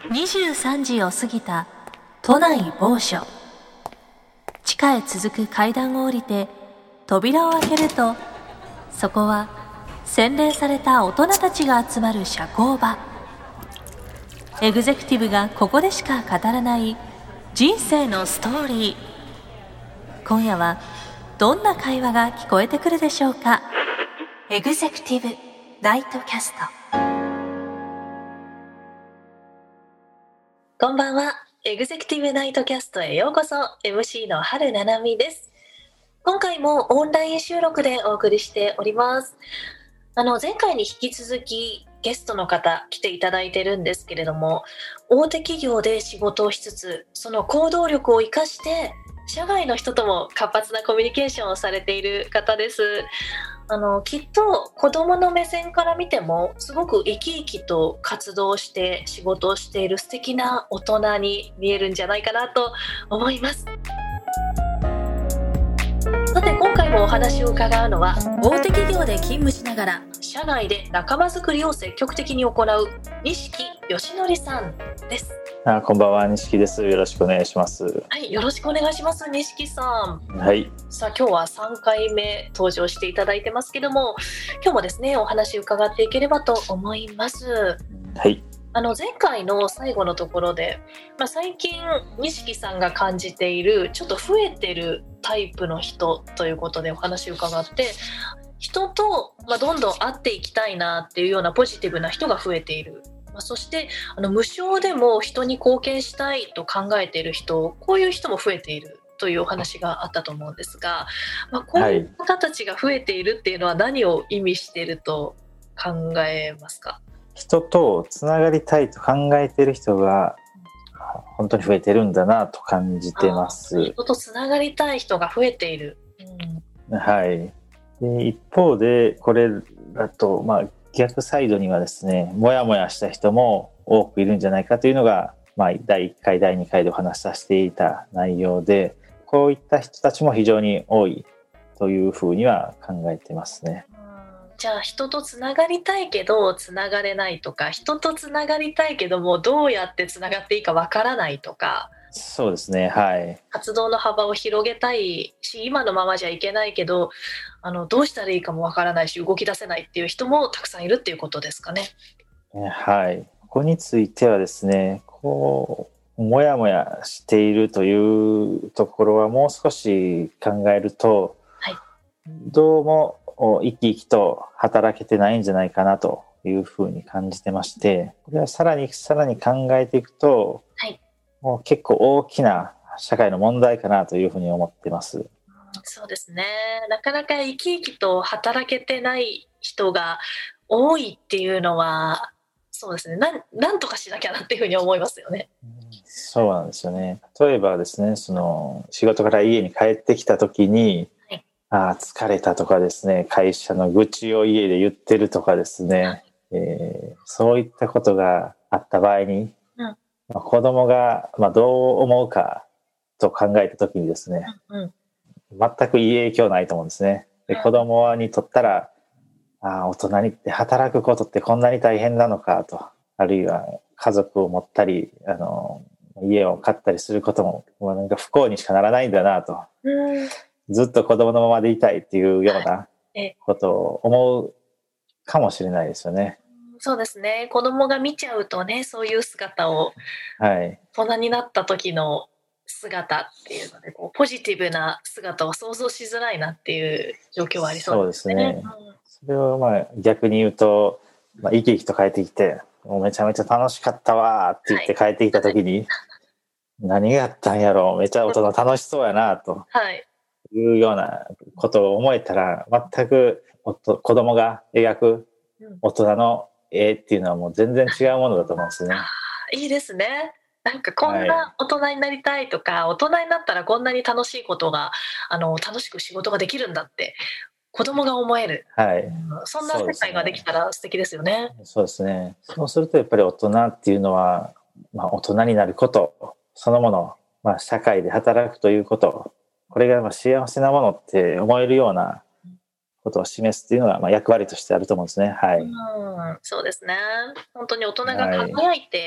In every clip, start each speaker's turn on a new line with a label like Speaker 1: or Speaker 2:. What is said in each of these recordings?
Speaker 1: 23時を過ぎた都内某所。地下へ続く階段を降りて扉を開けると、そこは洗練された大人たちが集まる社交場。エグゼクティブがここでしか語らない人生のストーリー。今夜はどんな会話が聞こえてくるでしょうか。エグゼクティブナイトキャスト。こんばんは。エグゼクティブナイトキャストへようこそ。 MC の春七海です。今回もオンライン収録でお送りしております。前回に引き続きゲストの方来ていただいてるんですけれども、大手企業で仕事をしつつ、その行動力を生かして社外の人とも活発なコミュニケーションをされている方です。きっと子どもの目線から見てもすごく生き生きと活動して仕事をしている素敵な大人に見えるんじゃないかなと思います。さて、今回もお話を伺うのは、大手企業で勤務しながら社外で仲間づくりを積極的に行う錦義則さんです。
Speaker 2: こんばんは、錦です。よろしくお願いします。
Speaker 1: はい、よろしくお願いします。錦さん。
Speaker 2: はい。
Speaker 1: さあ、今日は3回目登場していただいてますけども、今日もですね、お話伺っていければと思います。
Speaker 2: はい。
Speaker 1: 前回の最後のところで、最近錦さんが感じているちょっと増えてるタイプの人ということでお話を伺って、人と、どんどん会っていきたいなっていうようなポジティブな人が増えている。そして無償でも人に貢献したいと考えている人、こういう人も増えているというお話があったと思うんですが、こういう方たちが増えているっていうのは何を意味していると考えますか？
Speaker 2: 人とつながりたいと考えている人が本当に増えてるんだなと感じてます。
Speaker 1: 人とつながりたい人が増えている、
Speaker 2: はい。で、一方でこれだと、逆サイドにはですね、もやもやした人も多くいるんじゃないかというのが、第1回第2回でお話しさせていた内容で、こういった人たちも非常に多いというふうには考えてますね。
Speaker 1: じゃあ、人とつながりたいけどつながれないとか、人とつながりたいけどもどうやってつながっていいかわからないとか、
Speaker 2: そうですね、はい。
Speaker 1: 活動の幅を広げたいし、今のままじゃいけないけどどうしたらいいかもわからないし動き出せないっていう人もたくさんいるっていうことですかね。
Speaker 2: はい。ここについてはですね、もやもやしているというところはもう少し考えると、
Speaker 1: はい、
Speaker 2: どうも生き生きと働けてないんじゃないかなというふうに感じてまして、これはさらに考えていくと、
Speaker 1: はい、
Speaker 2: もう結構大きな社会の問題かなというふうに思ってます。
Speaker 1: そうですね。なかなか生き生きと働けてない人が多いっていうのは、そうですね。なんとかしなきゃなっていうふうに思いますよね。
Speaker 2: そうなんですよね。例えばですね、その仕事から家に帰ってきた時に、疲れたとかですね、会社の愚痴を家で言ってるとかですね、そういったことがあった場合に、子供がどう思うかと考えた時にですね、全くいい影響ないと思うんですね。で、子供にとったら、大人にって働くことってこんなに大変なのかと、あるいは家族を持ったり、家を買ったりすることも、なんか不幸にしかならないんだなと。ずっと子供のままでいたいっていうようなことを思うかもしれないですよね。
Speaker 1: そうですね。子供が見ちゃうとね、そういう姿を、大人になった時の姿っていうので、ポジティブな姿を想像しづらいなっていう状況はありそうですね。
Speaker 2: そうですね。それを逆に言うと、生き生きと帰ってきて、もうめちゃめちゃ楽しかったわって言って帰ってきた時に、何があったんやろう、めちゃ大人楽しそうやなと。いうようなことを思えたら、全く子供が描く大人の絵っていうのはもう全然違うものだと思うんですね。
Speaker 1: いいですね。なんかこんな大人になりたいとか、大人になったらこんなに楽しいことが楽しく仕事ができるんだって子供が思える、そんな世界ができたら素敵ですよね。
Speaker 2: そうですね。そうするとやっぱり大人っていうのは、大人になることそのもの、社会で働くということこれが幸せなものって思えるようなことを示すっていうのが役割としてあると思うんですね。
Speaker 1: そうですね。本当に大人が輝いて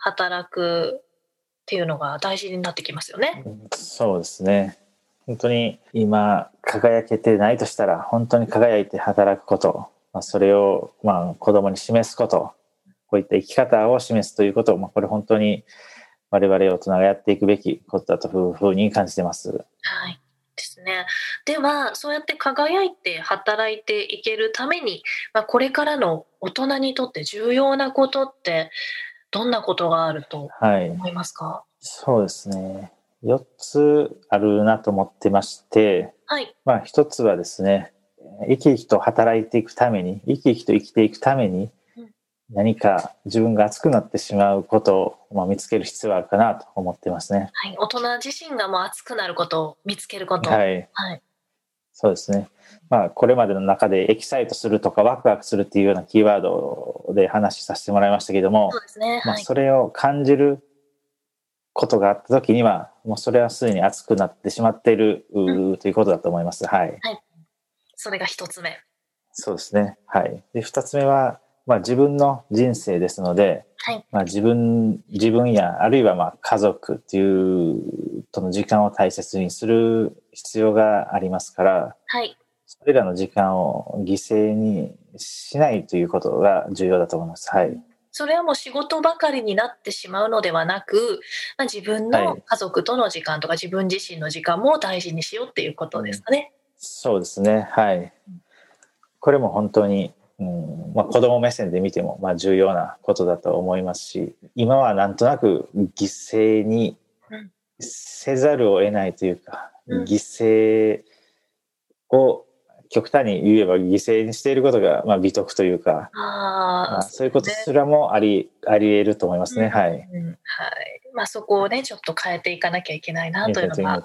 Speaker 1: 働くっていうのが大事になってきますよね。
Speaker 2: そうですね。本当に今輝けてないとしたら本当に輝いて働くこと、それを子供に示すこと、こういった生き方を示すということを、これ本当に我々大人がやっていくべきことだというふうに感じてます。
Speaker 1: はいですね。ではそうやって輝いて働いていけるために、これからの大人にとって重要なことってどんなことがあると思いますか？
Speaker 2: はい、そうですね。4つあるなと思ってまして、
Speaker 1: はい。
Speaker 2: 1つはですね、生き生きと働いていくために、生き生きと生きていくために、何か自分が熱くなってしまうことを見つける必要があるかなと思ってますね。
Speaker 1: はい、大人自身がもう熱くなることを見つけること。
Speaker 2: はい。
Speaker 1: はい。
Speaker 2: そうですね。これまでの中でエキサイトするとかワクワクするっていうようなキーワードで話させてもらいましたけども、
Speaker 1: そうですね。はい。
Speaker 2: それを感じることがあった時には、もうそれはすでに熱くなってしまっている、ということだと思います。はい。
Speaker 1: はい。それが1つ目。
Speaker 2: そうですね。はい。で、2つ目は、自分の人生ですので、
Speaker 1: はい。
Speaker 2: 自分や、あるいは家族っていうとの時間を大切にする必要がありますから、
Speaker 1: はい。
Speaker 2: それらの時間を犠牲にしないということが重要だと思います。はい。
Speaker 1: それはもう仕事ばかりになってしまうのではなく、自分の家族との時間とか自分自身の時間も大事にしようっていうことですかね。
Speaker 2: そうですね。はい。これも本当に、子供目線で見ても重要なことだと思いますし、今はなんとなく犠牲にせざるを得ないというか、犠牲を極端に言えば犠牲にしていることが美徳というか、そういうことすらもあり得ると思いますね。はい。はい。
Speaker 1: そこをね、ちょっと変えていかなきゃいけないなというのが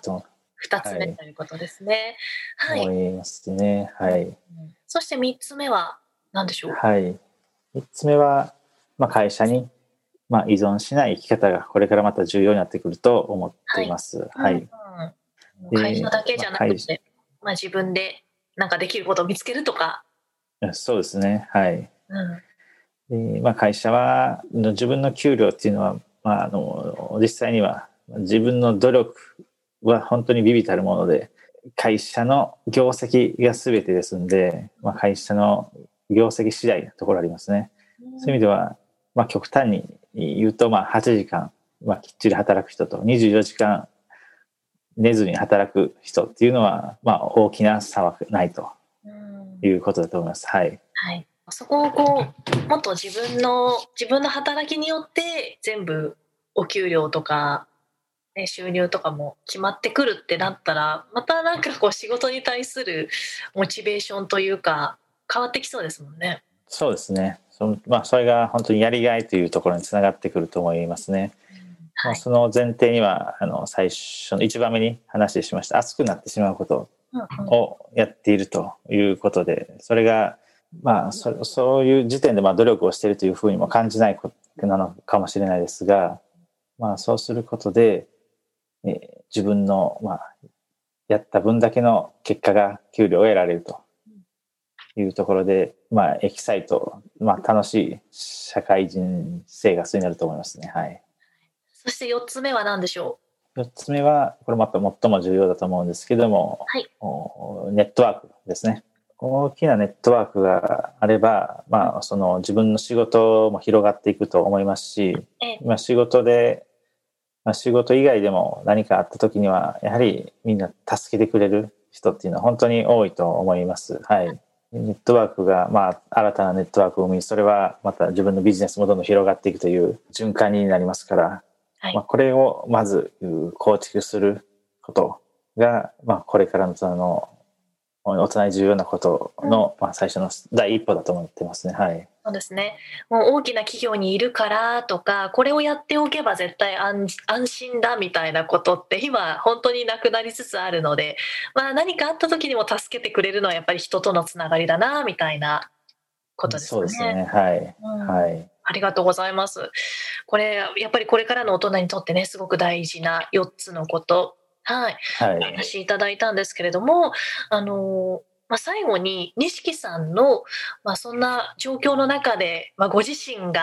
Speaker 1: 2つ目ということですね。はい。
Speaker 2: 思いますね。はい。
Speaker 1: そして3つ目は何でしょう？
Speaker 2: はい。3つ目は、会社に依存しない生き方がこれからまた重要になってくると思っています。はい。
Speaker 1: 会社だけじゃなくて、自分でなんかできることを見つけるとか。
Speaker 2: そうですね。はい。会社は自分の給料っていうのは、実際には自分の努力は本当に微々たるもので、会社の業績が全てですんで、会社の業績次第なところありますね。そういう意味では、極端に言うと8時間、きっちり働く人と24時間寝ずに働く人っていうのは、大きな差はないということだと思います。はい。
Speaker 1: はい。そこをもっと自分の働きによって全部お給料とか、ね、収入とかも決まってくるってなったら、またなんか仕事に対するモチベーションというか変わってきそうですもんね。
Speaker 2: そうですね。それが本当にやりがいというところにつながってくると思いますね。はい。その前提には最初の1番目に話しました熱くなってしまうことをやっているということで、それがそういう時点で努力をしているというふうにも感じないことなのかもしれないですが、そうすることで、自分のやった分だけの結果が給料を得られるというところで、エキサイト、楽しい社会人生活になると思いますね。はい。
Speaker 1: そして4つ目は何でしょ
Speaker 2: う？4つ目はこれも最も重要だと思うんですけども、
Speaker 1: はい、
Speaker 2: ネットワークですね。大きなネットワークがあれば、その自分の仕事も広がっていくと思いますし、仕事以外でも何かあった時にはやはりみんな助けてくれる人っていうのは本当に多いと思います。はい。ネットワークが新たなネットワークを生み、それはまた自分のビジネスもどんどん広がっていくという循環になりますから、はい、これをまず構築することが、これからの大人に重要なことの、最初の第一歩だと思ってますね。はい。
Speaker 1: そうですね。もう大きな企業にいるからとか、これをやっておけば絶対安心だみたいなことって今本当になくなりつつあるので、何かあった時にも助けてくれるのはやっぱり人とのつながりだなみたいなことですね。
Speaker 2: そうですね。はい。はい。
Speaker 1: ありがとうございます。これやっぱりこれからの大人にとってね、すごく大事な4つのこと、はい、お話しいただいたんですけれども、最後に錦さんの、そんな状況の中で、ご自身が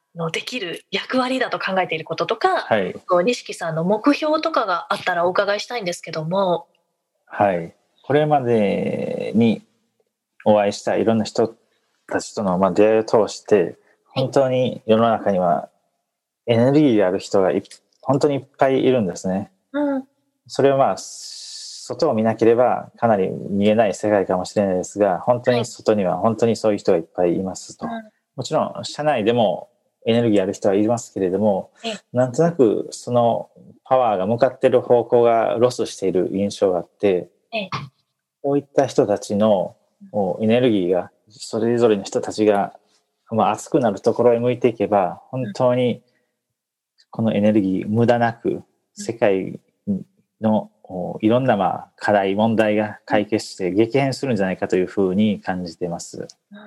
Speaker 1: できる役割だと考えていることとか、
Speaker 2: はい。
Speaker 1: 錦さんの目標とかがあったらお伺いしたいんですけども。
Speaker 2: はい。これまでにお会いしたいろんな人たちとの出会いを通して、本当に世の中にはエネルギーがある人が本当にいっぱいいるんですね。
Speaker 1: うん。
Speaker 2: それは外を見なければかなり見えない世界かもしれないですが、本当に外には本当にそういう人がいっぱいいますと。もちろん社内でもエネルギーある人はいますけれども、なんとなくそのパワーが向かっている方向がロスしている印象があって、こういった人たちのエネルギーが、それぞれの人たちが熱くなるところへ向いていけば、本当にこのエネルギー無駄なく世界のいろんな課題問題が解決して激変するんじゃないかというふうに感じています。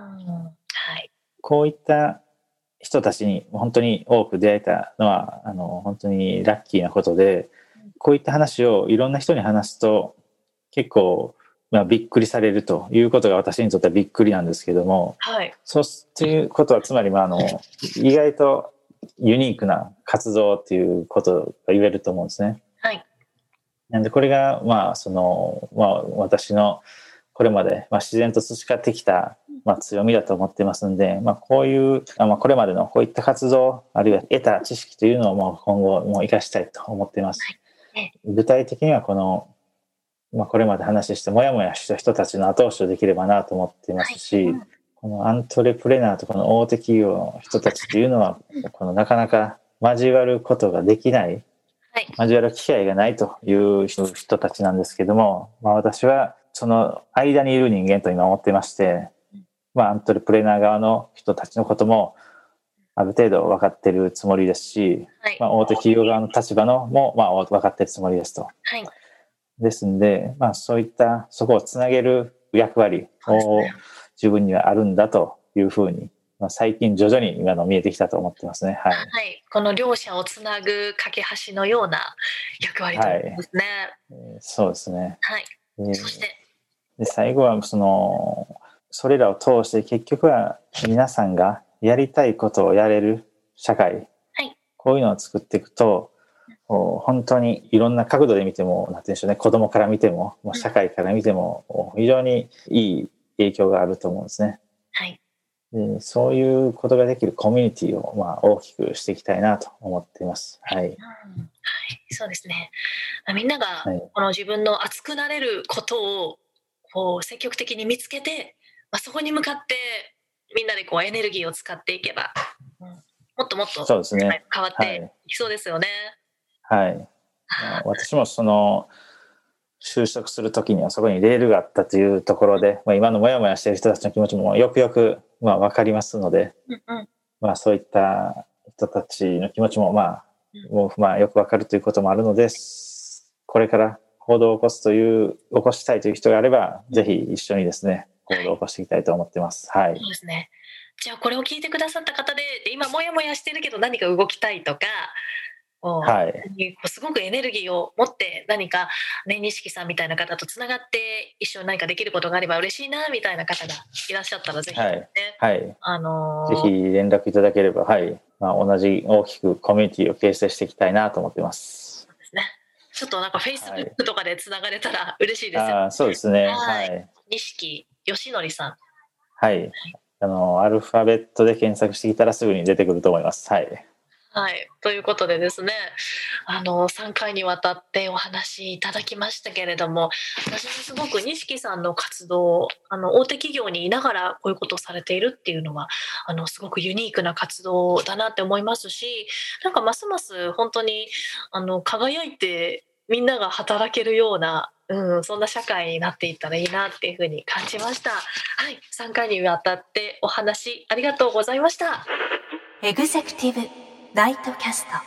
Speaker 2: こういった人たちに本当に多く出会えたのは本当にラッキーなことで、こういった話をいろんな人に話すと結構びっくりされるということが私にとってはびっくりなんですけども、そうっていうことはつまり意外とユニークな活動っていうことが言えると思うんですね。なんでこれが私のこれまで自然と培ってきた強みだと思ってますんで、こういうこれまでのこういった活動あるいは得た知識というのを今後も生かしたいと思っています。具体的にはこれまで話してもやもやした人たちの後押しをできればなと思っていますし、このアントレプレナーとこの大手企業の人たちというのはなかなか交わることができない、交わる機会がないという人たちなんですけども、私はその間にいる人間と今思っていまして、アントレプレナー側の人たちのこともある程度分かっているつもりですし、大手企業側の立場のも分かっているつもりですと。ですんで、そういったそこをつなげる役割を自分にはあるんだというふうに、最近徐々に今の見えてきたと思ってますね。
Speaker 1: この両者をつなぐ架け橋のような役割ということですね。
Speaker 2: そうですね。
Speaker 1: そして
Speaker 2: で最後はそれらを通して結局は皆さんがやりたいことをやれる社会、こういうのを作っていくと、本当にいろんな角度で見ても、なんて言うんでしょうね、子供から見ても、社会から見ても、非常にいい影響があると思うんですね。でそういうことができるコミュニティを大きくしていきたいなと思っています。
Speaker 1: そうですね。みんながこの自分の熱くなれることを積極的に見つけて、そこに向かってみんなでエネルギーを使っていけば、もっともっと変わっていきそうですよね。
Speaker 2: 私も就職するときにはそこにレールがあったというところで、今のモヤモヤしている人たちの気持ちもよくよく分かりますので、そういった人たちの気持ちもよく分かるということもあるので、これから行動を起こしたいという人があれば、ぜひ一緒にですね、行動を起こしていきたいと思ってます。
Speaker 1: そうですね。じゃあこれを聞いてくださった方で、今モヤモヤしてるけど何か動きたいとか、すごくエネルギーを持って何か錦さんみたいな方とつながって一緒に何かできることがあれば嬉しいなみたいな方がいらっしゃったらぜひね、
Speaker 2: ぜひ連絡いただければ、同じ大きくコミュニティを形成していきたいなと思ってます。
Speaker 1: そうですね。ちょっとなんか Facebook とかでつながれたら嬉しいですよ。
Speaker 2: そうですね。
Speaker 1: 錦義則さん。
Speaker 2: アルファベットで検索してきたらすぐに出てくると思います。
Speaker 1: ということでですね、3回にわたってお話いただきましたけれども、私もすごく錦さんの活動、大手企業にいながらこういうことをされているっていうのはすごくユニークな活動だなって思いますし、なんかますます本当に輝いてみんなが働けるような、そんな社会になっていったらいいなっていうふうに感じました。3回にわたってお話ありがとうございました。エグゼクティブナイトキャスト。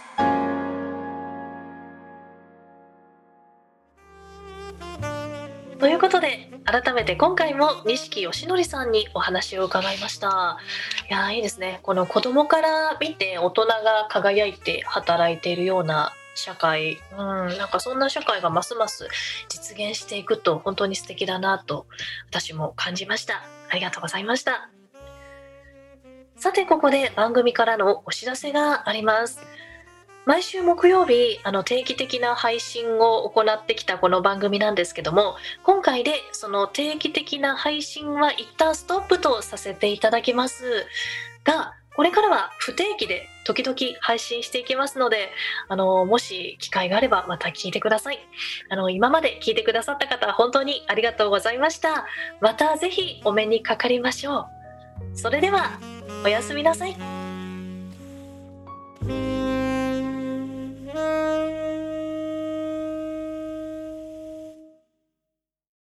Speaker 1: ということで改めて今回も錦義則さんにお話を伺いました。いいですね。この子供から見て大人が輝いて働いているような社会、なんかそんな社会がますます実現していくと本当に素敵だなと私も感じました。ありがとうございました。 さてここで番組からのお知らせがあります。毎週木曜日定期的な配信を行ってきたこの番組なんですけども、今回でその定期的な配信は一旦ストップとさせていただきますが、これからは不定期で時々配信していきますので、もし機会があればまた聞いてください。今まで聞いてくださった方本当にありがとうございました。またぜひお目にかかりましょう。それではおやすみなさい。